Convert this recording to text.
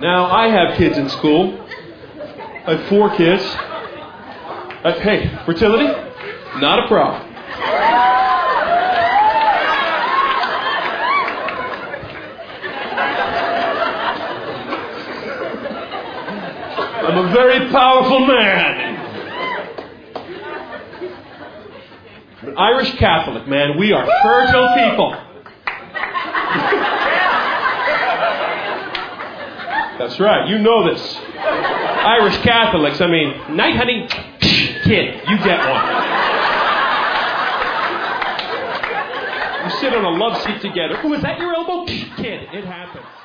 Now, I have kids in school. I have 4 kids. Hey, fertility? Not a problem. I'm a very powerful man. I'm an Irish Catholic, man. We are fertile people. That's right. You know this. Irish Catholics, I mean, night hunting, kid, you get one. You sit on a love seat together. Ooh, is that your elbow? Kid, it happens.